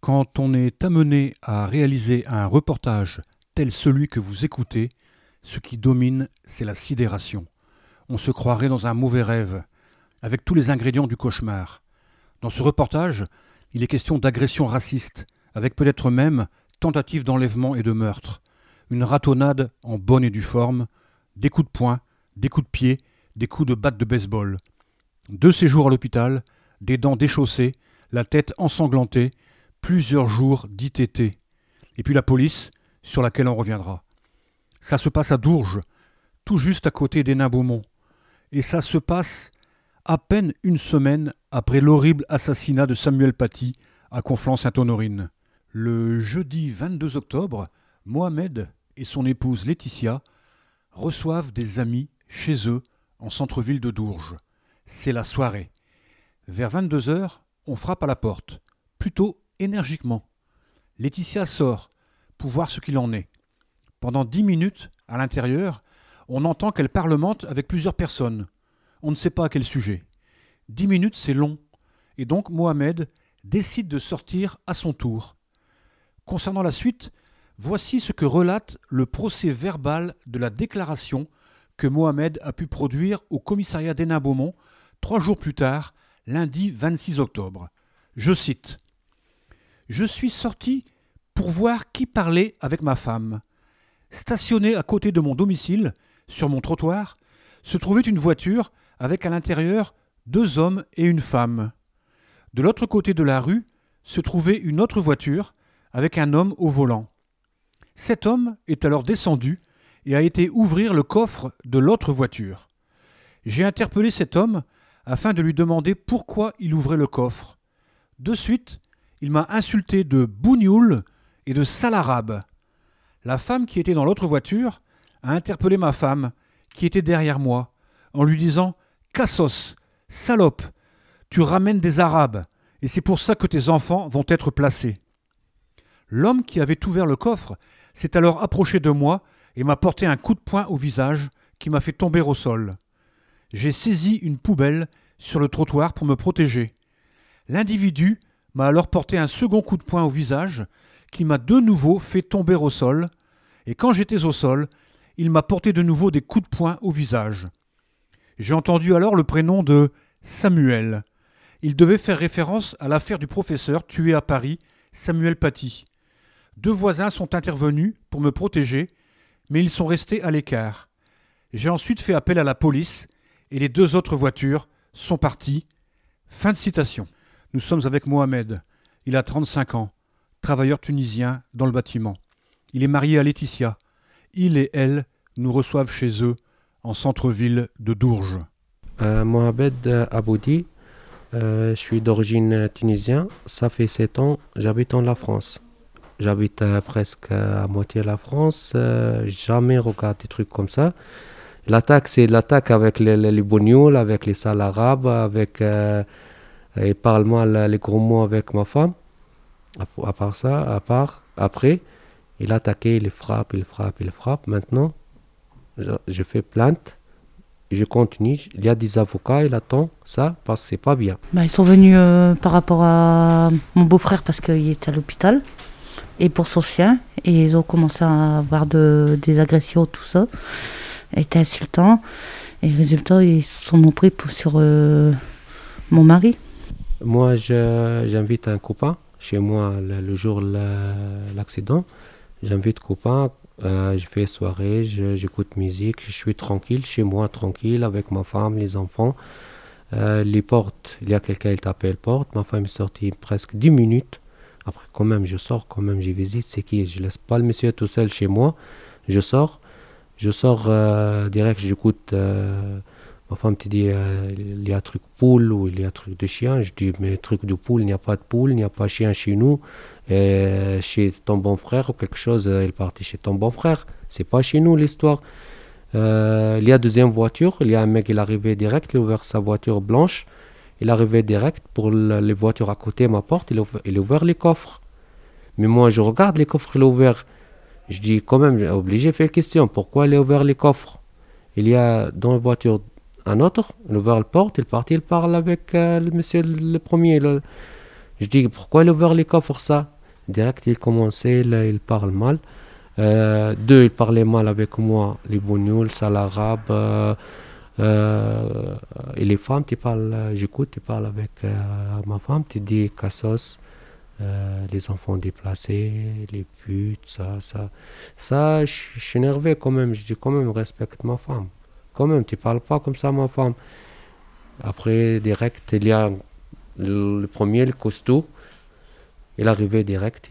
Quand on est amené à réaliser un reportage tel celui que vous écoutez, ce qui domine, c'est la sidération. On se croirait dans un mauvais rêve, avec tous les ingrédients du cauchemar. Dans ce reportage, il est question d'agression raciste, avec peut-être même tentative d'enlèvement et de meurtre. Une ratonnade en bonne et due forme, des coups de poing, des coups de pied, des coups de batte de baseball. 2 séjours à l'hôpital, des dents déchaussées, la tête ensanglantée, plusieurs jours d'ITT. Et puis la police, sur laquelle on reviendra. Ça se passe à Dourges, tout juste à côté d'Hénin-Beaumont. Et ça se passe à peine une semaine après l'horrible assassinat de Samuel Paty à Conflans-Sainte-Honorine. Le jeudi 22 octobre, Mohamed et son épouse Laetitia reçoivent des amis chez eux en centre-ville de Dourges. C'est la soirée. Vers 22h, on frappe à la porte, plutôt énergiquement. Laetitia sort pour voir ce qu'il en est. Pendant 10 minutes, à l'intérieur, on entend qu'elle parlemente avec plusieurs personnes. On ne sait pas à quel sujet. 10 minutes, c'est long. Et donc Mohamed décide de sortir à son tour. Concernant la suite, voici ce que relate le procès-verbal de la déclaration que Mohamed a pu produire au commissariat d'Hénin-Beaumont 3 jours plus tard, lundi 26 octobre. Je cite « Je suis sorti pour voir qui parlait avec ma femme. Stationnée à côté de mon domicile, sur mon trottoir, se trouvait une voiture avec à l'intérieur 2 hommes et une femme. De l'autre côté de la rue se trouvait une autre voiture avec un homme au volant. Cet homme est alors descendu et a été ouvrir le coffre de l'autre voiture. J'ai interpellé cet homme afin de lui demander pourquoi il ouvrait le coffre. De suite, il m'a insulté de bougnoul et de sale arabe. La femme qui était dans l'autre voiture a interpellé ma femme, qui était derrière moi, en lui disant « Cassos, salope, tu ramènes des Arabes, et c'est pour ça que tes enfants vont être placés. » L'homme qui avait ouvert le coffre s'est alors approché de moi et m'a porté un coup de poing au visage qui m'a fait tomber au sol. J'ai saisi une poubelle sur le trottoir pour me protéger. L'individu m'a alors porté un second coup de poing au visage qui m'a de nouveau fait tomber au sol, et quand j'étais au sol, il m'a porté de nouveau des coups de poing au visage. J'ai entendu alors le prénom de Samuel. Il devait faire référence à l'affaire du professeur tué à Paris, Samuel Paty. 2 voisins sont intervenus pour me protéger, mais ils sont restés à l'écart. J'ai ensuite fait appel à la police et les 2 autres voitures sont parties. Fin de citation. Nous sommes avec Mohamed. Il a 35 ans, travailleur tunisien dans le bâtiment. Il est marié à Laetitia. Il et elle nous reçoivent chez eux en centre-ville de Dourges. Mohamed Aboudi, je suis d'origine tunisienne. Ça fait 7 ans, j'habite en la France. J'habite presque à moitié la France. Jamais regardé des trucs comme ça. L'attaque, c'est l'attaque avec les bougnols, avec les sales arabes, avec... il parle mal les gros mots avec ma femme. Après, il a attaqué, il frappe. Maintenant, je fais plainte. Je continue. Il y a des avocats, il attend ça parce que c'est pas bien. Ils sont venus par rapport à mon beau-frère parce qu'il était à l'hôpital et pour son chien. Et ils ont commencé à avoir des agressions, tout ça. C'était insultant. Et résultat, ils se sont pris sur mon mari. Moi, j'invite un copain chez moi le jour de l'accident. J'invite copain. Je fais soirée, j'écoute musique, je suis tranquille, chez moi tranquille, avec ma femme, les enfants. Les portes, il y a quelqu'un qui t'appelle porte, ma femme est sortie presque 10 minutes. Après quand même je sors, quand même je visite, c'est qui, je laisse pas le monsieur tout seul chez moi. Je sors direct, j'écoute, ma femme te dit il y a un truc poule ou il y a un truc de chien. Je dis mais truc de poule, il n'y a pas de poule, il n'y a pas de chien chez nous. Chez ton bon frère ou quelque chose, il est parti chez ton bon frère. C'est pas chez nous l'histoire. Il y a deuxième voiture, il y a un mec, il est arrivé direct, il a ouvert sa voiture blanche. Il est arrivé direct pour les voitures à côté de ma porte, il a ouvert les coffres. Mais moi je regarde les coffres, il a ouvert. Je dis quand même, obligé de faire question, pourquoi il a ouvert les coffres? Il y a dans la voiture un autre, il a ouvert la porte, il est parti, il parle avec le monsieur le premier. Je dis pourquoi il a ouvert les coffres ça? Direct, il commençait, là, il parle mal. Deux, il parlait mal avec moi, les bougnols, ça l'arabe. Et les femmes, j'écoute, tu parles avec ma femme, tu dis cassos, les enfants déplacés, les putes, ça. Ça, je suis énervé quand même, je dis quand même, respecte ma femme. Quand même, tu parles pas comme ça, ma femme. Après, direct, il y a le premier, le costaud. Il arrivait direct,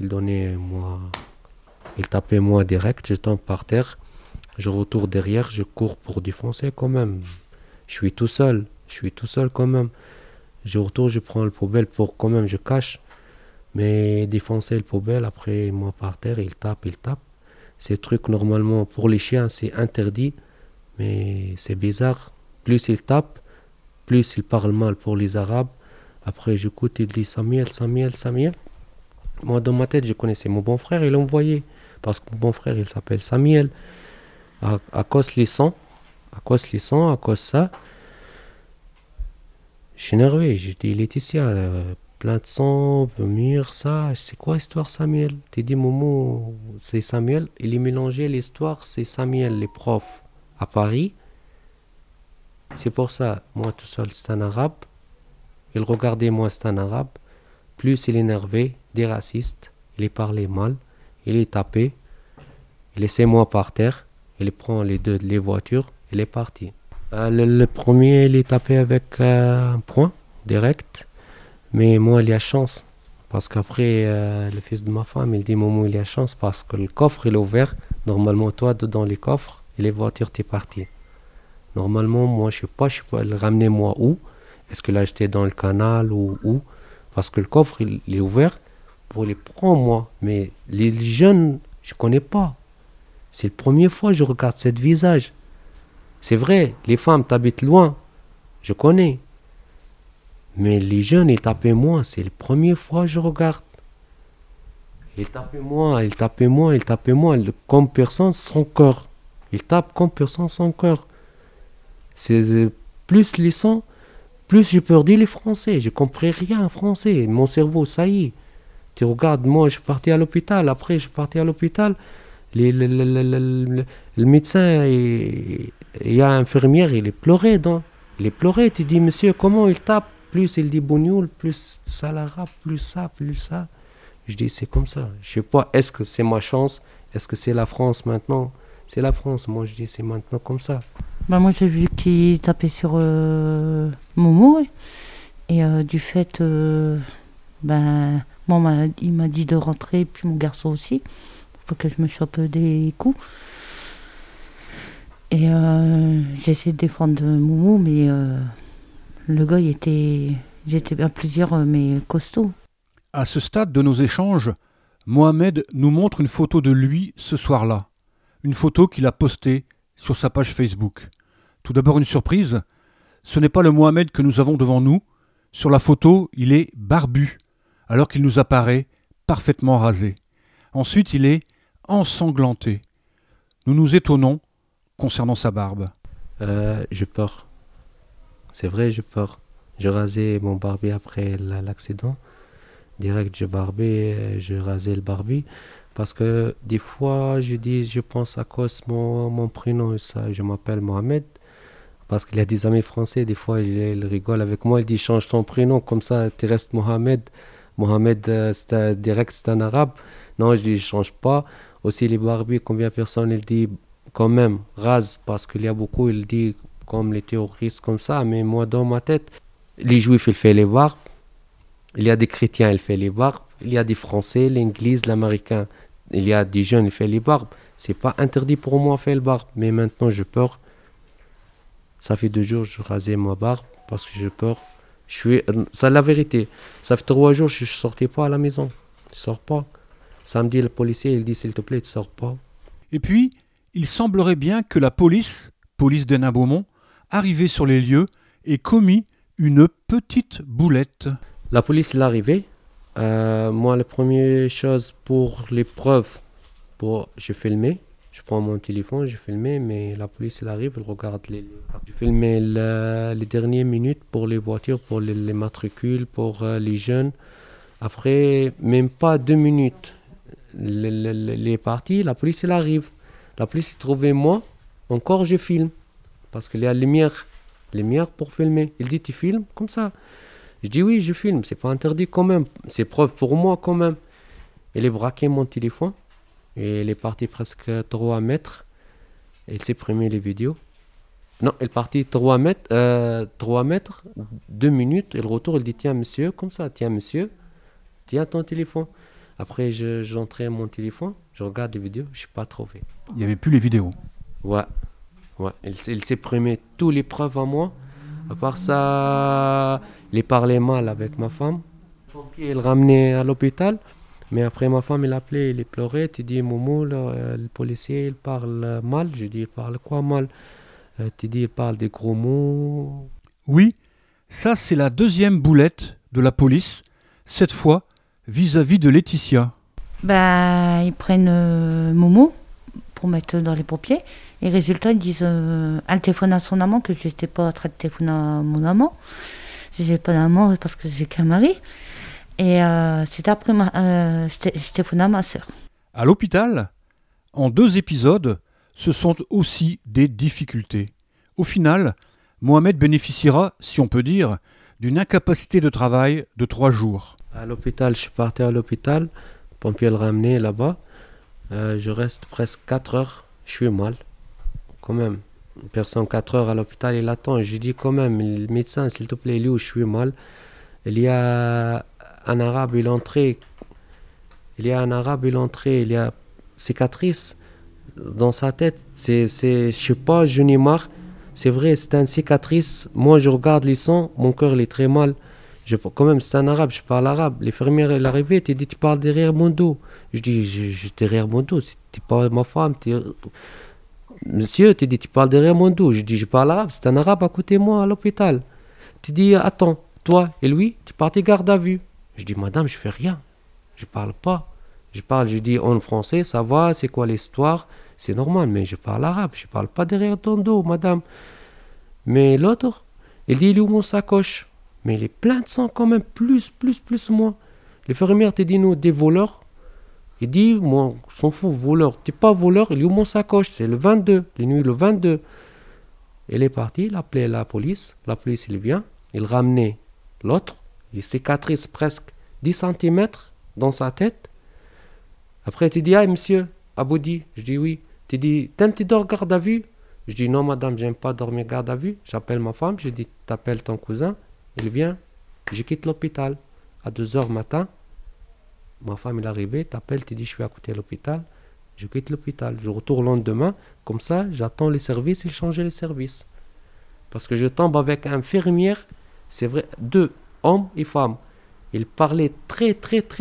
il tapait moi direct, je tombe par terre. Je retourne derrière, je cours pour défoncer quand même. Je suis tout seul quand même. Je retourne, je prends le poubelle pour quand même, je cache. Mais défoncer le poubelle, après moi par terre, il tape. Ces trucs, normalement, pour les chiens, c'est interdit. Mais c'est bizarre. Plus il tape, plus il parle mal pour les Arabes. Après, j'écoute, il dit Samuel. Moi, dans ma tête, je connaissais mon bon frère, il l'envoyait. Parce que mon bon frère, il s'appelle Samuel. À cause les sangs, à cause ça, je suis énervé. J'ai dit, Laetitia, plein de sang, vomir, ça, c'est quoi l'histoire Samuel? Tu dis, Momo, c'est Samuel. Il est mélangé, l'histoire, c'est Samuel, les profs à Paris. C'est pour ça, moi tout seul, c'est un arabe. Il regardait moi, c'est un arabe. Plus il est énervé, des racistes, il est parlé mal, il est tapé, il laissait moi par terre, il prend les voitures, il est parti. Le premier, il est tapé avec un poing direct, mais moi, il y a chance. Parce qu'après, le fils de ma femme, il dit, Momo, il y a chance parce que le coffre, il est ouvert. Normalement, toi, dedans les coffres, et les voitures, t'es parti. Normalement, moi, je sais pas, je peux le ramener moi où? Est-ce que là, j'étais dans le canal ou où? Parce que le coffre, il est ouvert pour les prendre, moi. Mais les jeunes, je connais pas. C'est la première fois que je regarde ce visage. C'est vrai, les femmes t'habitent loin. Je connais. Mais les jeunes, ils tapaient moi. C'est la première fois que je regarde. Ils tapaient moi. Comme personne sans cœur. Ils tapent comme personne sans cœur. C'est plus les sons, plus je peux dire les français. Je comprends rien en français. Mon cerveau, ça y est. Tu regardes, moi, je suis parti à l'hôpital. Après, je suis parti à l'hôpital. Le médecin, il y a un infirmière, il est pleuré. Il est pleuré. Tu dis, monsieur, comment il tape? Plus il dit bougnoul, plus ça l'arabe, plus ça. Je dis, c'est comme ça. Je sais pas, est-ce que c'est ma chance? Est-ce que c'est la France maintenant? C'est la France. Moi, je dis, c'est maintenant comme ça. Bah moi j'ai vu qu'il tapait sur Momo ouais. Et du fait, moi il m'a dit de rentrer, puis mon garçon aussi, pour que je me chope des coups. Et j'ai essayé de défendre Momo, mais le gars ils étaient à plusieurs, mais costauds. À ce stade de nos échanges, Mohamed nous montre une photo de lui ce soir-là. Une photo qu'il a postée sur sa page Facebook. Tout d'abord une surprise, ce n'est pas le Mohamed que nous avons devant nous. Sur la photo, il est barbu, alors qu'il nous apparaît parfaitement rasé. Ensuite, il est ensanglanté. Nous nous étonnons concernant sa barbe. Je peur. C'est vrai, je peur. Je rasais mon barbier après l'accident. Direct, je rasais le barbier. Parce que des fois, je pense à cause de mon prénom. Ça, je m'appelle Mohamed. Parce qu'il y a des amis français, des fois, ils rigolent avec moi. Ils disent, change ton prénom, comme ça, tu restes Mohamed. Mohamed, c'est un arabe. Non, je dis, je change pas. Aussi, les barbiers, combien de personnes, ils disent, quand même, rase. Parce qu'il y a beaucoup, ils disent, comme les terroristes, comme ça. Mais moi, dans ma tête, les juifs, ils font les barbes. Il y a des chrétiens, ils font les barbes. Il y a des français, l'anglais, l'américain. Il y a des jeunes, ils font les barbes. C'est pas interdit pour moi de faire le barbe. Mais maintenant, j'ai peur. Ça fait 2 jours que je rasais ma barbe parce que j'ai peur. C'est la vérité. Ça fait 3 jours que je ne sortais pas à la maison. Je ne sors pas. Samedi, le policier, il dit, s'il te plaît, tu ne sors pas. Et puis, il semblerait bien que la police d'Hénin-Beaumont, arrivée sur les lieux, ait commis une petite boulette. La police est arrivée. Moi, la première chose pour les preuves, j'ai filmé. Je prends mon téléphone, j'ai filmé, mais la police elle arrive, elle regarde j'ai filmé les dernières minutes pour les voitures, pour les matricules, pour les jeunes. Après, même pas 2 minutes, les partis, la police, elle arrive. La police, elle trouvait moi, encore je filme. Parce qu'il y a lumière pour filmer. Il dit, tu filmes comme ça. Je dis, oui, je filme, c'est pas interdit quand même. C'est preuve pour moi quand même. Il a braqué mon téléphone. Et il est parti presque 3 mètres. Et il s'est supprimé les vidéos. Non, il est parti 3 mètres, 2 minutes. Et le retour, il dit, tiens, monsieur, comme ça, tiens, monsieur, tiens ton téléphone. Après, j'entrais mon téléphone, je regarde les vidéos, je n'ai pas trouvé. Il n'y avait plus les vidéos. Ouais. Il s'est supprimé toutes les preuves à moi. À part ça, il parlait mal avec ma femme. Le pompier, il ramenait à l'hôpital. Mais après, ma femme, il appelait, il pleurait. Il dit, Momo, le policier, il parle mal. Je dis, il parle quoi mal? Tu dis, il parle des gros mots. Oui, ça c'est la deuxième boulette de la police, cette fois vis-à-vis de Laetitia. Ils prennent Momo pour mettre dans les pompiers. Et résultat, ils disent elle téléphone à son amant, que je n'étais pas en train de téléphoner à mon amant. Je n'ai pas d'amant parce que j'ai qu'un mari. Et c'était après, je téléphonais à ma soeur. À l'hôpital, en 2 épisodes, ce sont aussi des difficultés. Au final, Mohamed bénéficiera, si on peut dire, d'une incapacité de travail de 3 jours. À l'hôpital, je suis parti à l'hôpital. Le pompier le ramenait là-bas. Je reste presque 4 heures. Je suis mal. Quand même. Une personne 4 heures à l'hôpital, il attend. Je lui dis quand même, le médecin, s'il te plaît, lui, je suis mal. Il y a un arabe, il est entré. Il y a cicatrice dans sa tête. Je sais pas, je n'ai marre. C'est vrai, c'est une cicatrice. Moi, je regarde les sangs, mon cœur, il est très mal. Quand même, c'est un arabe, je parle arabe. L'infirmière, elle est arrivée, elle dit, tu parles derrière mon dos. Je dis, derrière mon dos, c'est pas ma femme. Monsieur, tu dis, tu parles derrière mon dos. Je dis, je parle arabe, c'est un arabe à côté de moi à l'hôpital. Tu dis, attends, toi et lui, tu partais garde à vue. Je dis, madame, je fais rien. Je parle pas. Je dis en français, ça va, c'est quoi l'histoire? C'est normal, mais je parle arabe, je parle pas derrière ton dos, madame. Mais l'autre, il dit, il est où mon sacoche? Mais il est plein de sang quand même, plus moi. L'infirmière te dit, nous, des voleurs. Il dit, moi, on s'en fout, voleur. T'es pas voleur, il est où mon sacoche? C'est le 22, les nuits le 22. Il est parti, il appelait la police. La police, il vient, il ramenait l'autre. Il cicatrice presque 10 cm dans sa tête. Après, tu dis, ah, monsieur, Aboudi. Je dis, oui. Tu dis, t'aimes tu dors garde à vue? Je dis, non, madame, j'aime pas dormir garde à vue. J'appelle ma femme, je dis, t'appelles ton cousin. Il vient, je quitte l'hôpital. À 2h matin, ma femme est arrivée, t'appelles, tu dis, je suis à côté de l'hôpital. Je quitte l'hôpital. Je retourne le lendemain. Comme ça, j'attends les services, ils changent les services. Parce que je tombe avec une infirmière, c'est vrai, 2 hommes et femmes. Ils parlaient très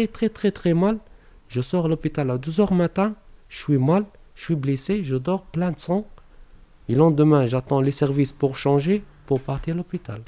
mal. Je sors de l'hôpital à 2h matin, je suis mal, je suis blessé, je dors plein de sang. Et le lendemain, j'attends les services pour changer, pour partir à l'hôpital.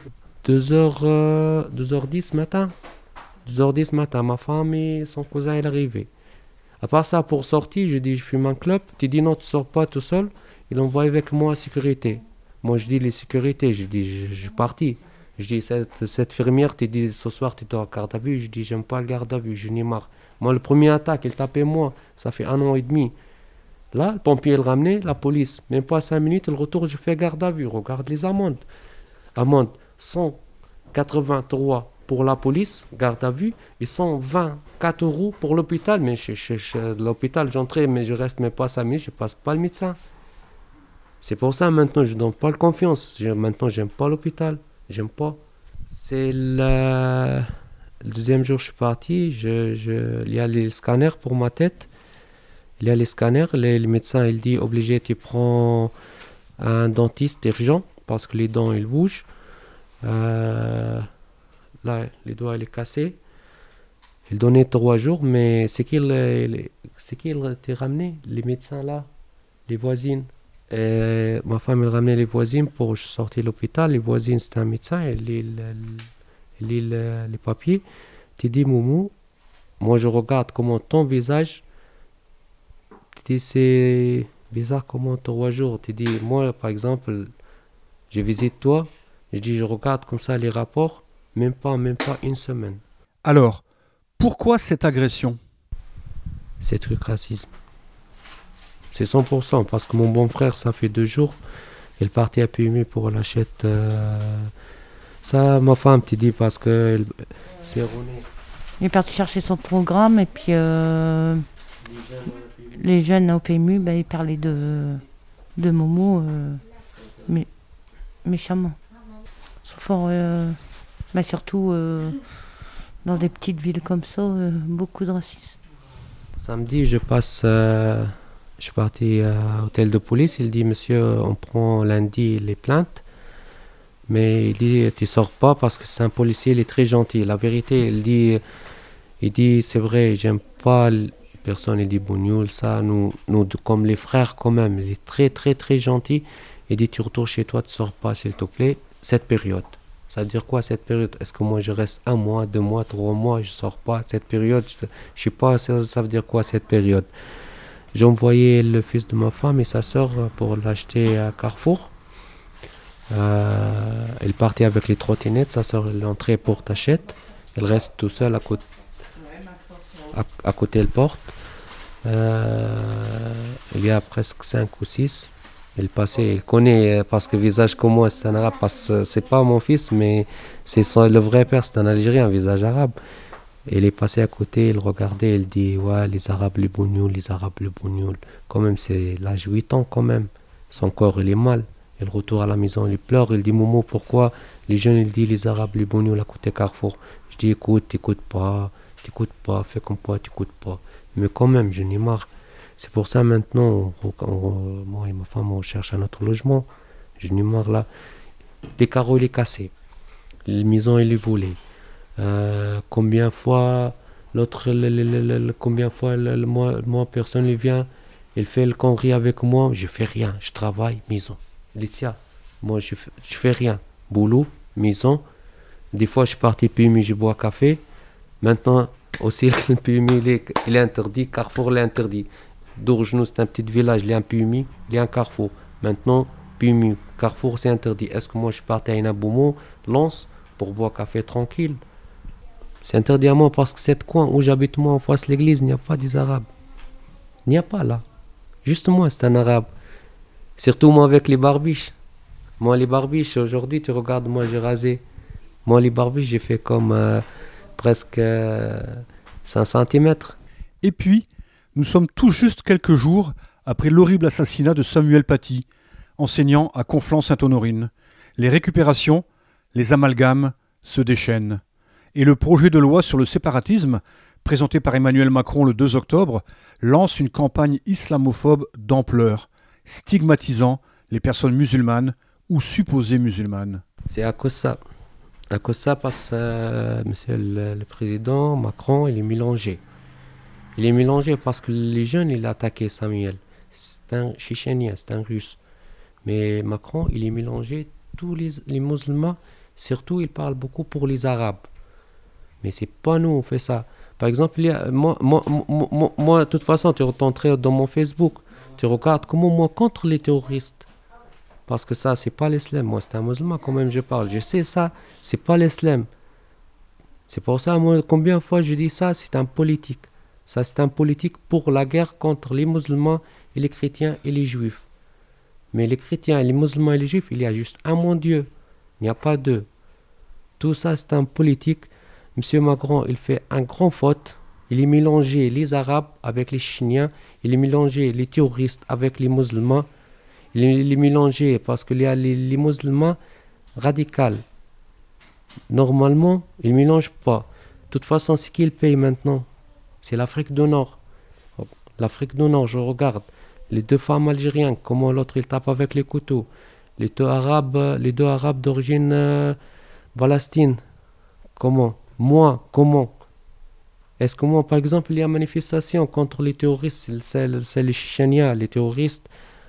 2h10 matin. 2h10 matin, ma femme et son cousin est arrivé. À part ça, pour sortir, je dis, je fume un clope. Tu dis, non, tu sors pas tout seul. Il envoie avec moi à sécurité. Moi, je dis, les sécurités, je dis, je suis parti. Je dis, cette infirmière, tu dis, ce soir, tu dois garde à vue. Je dis, j'aime pas le garde à vue, je n'ai marre. Moi, le premier attaque, il tapait moi. Ça fait 1 an et demi. Là, le pompier, il ramenait, la police. Même pas 5 minutes, il retourne, je fais garde à vue. Regarde les amendes. Amende 183 pour la police, garde à vue, et 124 € pour l'hôpital. Mais chez l'hôpital, j'entrais, mais je reste même pas 5 minutes, je passe pas le médecin. C'est pour ça, maintenant, je donne pas de confiance. Maintenant, j'aime pas l'hôpital. J'aime pas. C'est le 2e jour, je suis parti. Il y a les scanners pour ma tête. Il y a les scanners. Le médecin, il dit, obligé, tu prends un dentiste urgent, parce que les dents, ils bougent. Là, les doigts, il est cassé. Il donnait 3 jours, mais c'est qu'il t'a ramené, les médecins là, les voisines. Et ma femme, elle ramenait les voisines pour sortir de l'hôpital. Les voisines, c'est un médecin, il lit les papiers. Tu dis, Moumou, moi je regarde comment ton visage, tu dis, c'est bizarre comment 3 jours. Tu dis, moi par exemple, je visite toi, je dis, je regarde comme ça les rapports, même pas 1 semaine. Alors, Pourquoi cette agression? C'est truc racisme. C'est 100%, parce que mon bon frère, ça fait 2 jours, il partait à PMU pour l'achète. Ça, ma femme te dit, parce que c'est erroné. Il est parti chercher son programme et puis les jeunes au PMU, ils parlaient de Momo méchamment. Surtout dans des petites villes comme ça, beaucoup de racisme. Samedi, je suis parti à l'hôtel de police. Il dit, monsieur, on prend lundi les plaintes. Mais il dit, tu sors pas parce que c'est un policier, il est très gentil. La vérité, il dit c'est vrai, j'aime pas personne, il dit Bougnoul, ça, nous comme les frères quand même. Il est très, très, très gentil. Il dit, tu retournes chez toi, tu sors pas, s'il te plaît, cette période. Ça veut dire quoi cette période? Est-ce que moi je reste 1 mois, 2 mois, 3 mois, je sors pas cette période? Je sais pas, ça veut dire quoi cette période? J'ai envoyé le fils de ma femme et sa soeur pour l'acheter à Carrefour. Il partait avec les trottinettes, sa soeur l'entrée pour t'achète. Il reste tout seul à côté de la porte. Il y a presque 5 ou 6. Il passait, il connaît parce que le visage comme moi c'est un arabe, parce que c'est pas mon fils mais le vrai père, c'est un Algérien, un visage arabe. Et il est passé à côté, il regardait, il dit ouais, les arabes les bougnoul, les arabes les bougnoul. Quand même c'est l'âge 8 ans quand même. Son corps il est mal. Il retourne à la maison, il pleure, il dit Momo, pourquoi les jeunes il dit les arabes les bougnoul à côté Carrefour? Je dis écoute, t'écoutes pas, fais comme quoi, t'écoutes pas. Mais quand même, j'en ai marre. C'est pour ça maintenant, moi et ma femme, on cherche un autre logement. Je n'ai marre là. Les carreaux, il est cassé. La maison, il est volée. Combien de fois, moi, personne ne vient, il fait le connerie avec moi, je fais rien, je travaille, maison. Laetitia, moi, je fais rien. Boulot, maison. Des fois, je suis parti PMI, je bois café. Maintenant, aussi, le PMI, il est interdit, Carrefour, il est interdit. Dourgenou, c'est un petit village, il y a un PMI, il y a un Carrefour. Maintenant, PMI, Carrefour, c'est interdit. Est-ce que moi, je partais à Inaboumou, Lens, pour boire café tranquille? C'est interdit à moi parce que cet coin où j'habite, moi, en face de l'église, il n'y a pas des Arabes. Il n'y a pas là. Juste moi, c'est un Arabe. Surtout moi avec les barbiches. Moi, les barbiches, aujourd'hui, tu regardes, moi, j'ai rasé. Moi, les barbiches, j'ai fait comme presque 5 cm. Et puis, nous sommes tout juste quelques jours après l'horrible assassinat de Samuel Paty, enseignant à Conflans-Sainte-Honorine. Les récupérations, les amalgames se déchaînent. Et le projet de loi sur le séparatisme, présenté par Emmanuel Macron le 2 octobre, lance une campagne islamophobe d'ampleur, stigmatisant les personnes musulmanes ou supposées musulmanes. C'est à cause de ça. À cause de ça, parce que monsieur le président Macron, il est mélangé. Il est mélangé parce que les jeunes, il a attaqué Samuel. C'est un Tchétchénien, c'est un Russe. Mais Macron, il est mélangé. Tous les musulmans, surtout, il parle beaucoup pour les Arabes. Mais c'est pas nous, on fait ça. Par exemple, moi, de toute façon, tu rentrerais dans mon Facebook. Tu regardes comment moi contre les terroristes. Parce que ça, c'est pas l'islam. Moi, c'est un musulman, quand même, je parle. Je sais ça, c'est pas l'islam. C'est pour ça, moi, combien de fois je dis ça, c'est un politique. Ça, c'est un politique pour la guerre contre les musulmans et les chrétiens et les juifs. Mais les chrétiens, les musulmans et les juifs, il y a juste un mon Dieu. Il n'y a pas deux. Tout ça, c'est un politique. Monsieur Macron, il fait un grand faute. Il est mélangé les Arabes avec les Chiniens. Il est mélangé les terroristes avec les musulmans. Il est mélangé parce qu'il y a les musulmans radicaux. Normalement, il ne mélange pas. De toute façon, c'est qui il paye maintenant? C'est l'Afrique du Nord. L'Afrique du Nord, je regarde. Les 2 femmes algériennes, comment l'autre il tape avec les couteaux. Les deux arabes d'origine palestine. Comment? Moi, comment? Est-ce que moi, par exemple, il y a manifestation contre les terroristes, c'est les Tchétchéniens, les terroristes.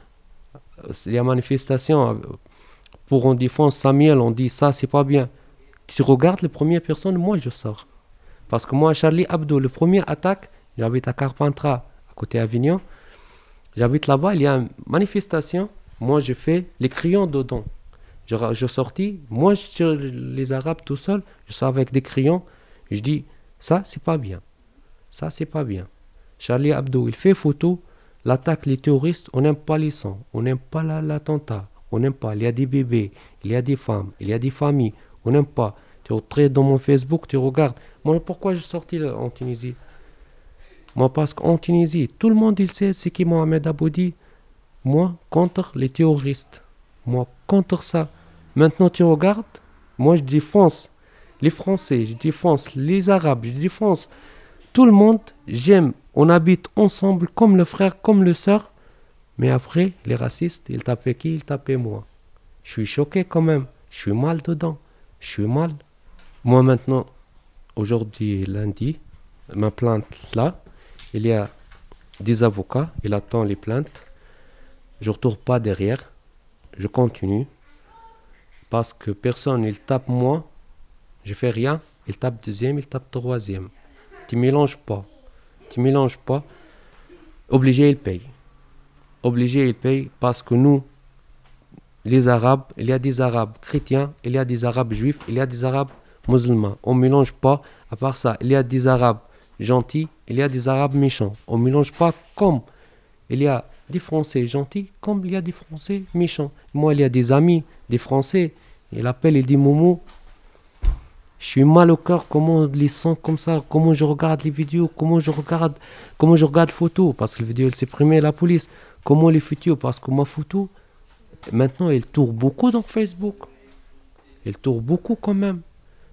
Il y a manifestation pour on défend Samuel, on dit ça, c'est pas bien. Tu regardes les premières personnes, moi je sors. Parce que moi, Charlie Hebdo, le premier attaque, j'habite à Carpentras, à côté d'Avignon. J'habite là-bas, il y a une manifestation. Moi, je fais les crayons dedans. Je sortis, moi, sur les Arabes tout seul, je sors avec des crayons. Je dis, Ça, c'est pas bien. Ça, c'est pas bien. Charlie Hebdo, il fait photo, l'attaque les terroristes, on n'aime pas les sangs, on n'aime pas l'attentat, on n'aime pas. Il y a des bébés, il y a des femmes, il y a des familles, on n'aime pas. Tu entres dans mon Facebook, tu regardes. Moi, pourquoi je sortis là, en Tunisie? Moi, parce qu'en Tunisie, tout le monde, il sait c'est qui Mohamed Aboudi. Moi, contre les terroristes. Moi, contre ça. Maintenant, tu regardes, moi, je défense les Français, je défense les Arabes, je défense tout le monde. J'aime, on habite ensemble comme le frère, comme le sœur. Mais après, les racistes, ils tapaient qui? Ils tapaient moi. Je suis choqué quand même. Je suis mal dedans. Je suis mal. Moi, maintenant, aujourd'hui, lundi, ma plainte là, il y a des avocats, il attend les plaintes. Je ne retourne pas derrière. Je continue. Parce que personne, il tape moi. Je fais rien. Il tape deuxième, il tape troisième. Tu mélanges pas. Tu mélanges pas. Obligé, il paye. Obligé, il paye parce que nous, les Arabes, il y a des Arabes chrétiens, il y a des Arabes juifs, il y a des Arabes musulmans. On ne mélange pas. À part ça, il y a des Arabes gentils, il y a des Arabes méchants. On ne mélange pas comme il y a des Français gentils, comme il y a des Français méchants. Moi, il y a des amis, des Français, il appelle, il dit Momo, je suis mal au cœur, comment les sens comme ça, comment je regarde les vidéos, comment je regarde photos, parce que les vidéos, elles supprimaient la police. Comment les photos, parce que ma photo, maintenant, elle tourne beaucoup dans Facebook. Elle tourne beaucoup quand même.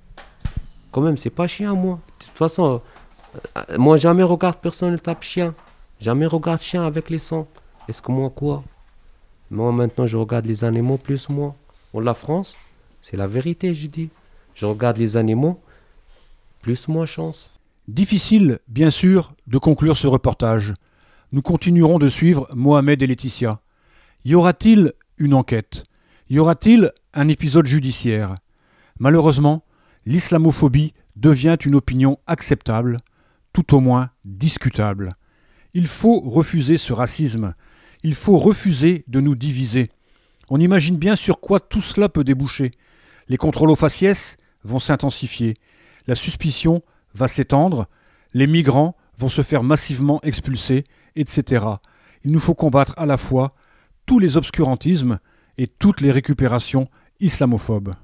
Quand même, c'est pas chien, moi. De toute façon, moi, jamais regarde personne ne tape chien. Jamais regarde chien avec les sangs. Est-ce que moi, quoi? Moi, maintenant, je regarde les animaux plus moi. En la France, c'est la vérité, je dis. Je regarde les animaux, plus moi chance. Difficile, bien sûr, de conclure ce reportage. Nous continuerons de suivre Mohamed et Laetitia. Y aura-t-il une enquête? Y aura-t-il un épisode judiciaire? Malheureusement, l'islamophobie devient une opinion acceptable, tout au moins discutable. Il faut refuser ce racisme. Il faut refuser de nous diviser. On imagine bien sur quoi tout cela peut déboucher. Les contrôles aux faciès vont s'intensifier. La suspicion va s'étendre. Les migrants vont se faire massivement expulser, etc. Il nous faut combattre à la fois tous les obscurantismes et toutes les récupérations islamophobes.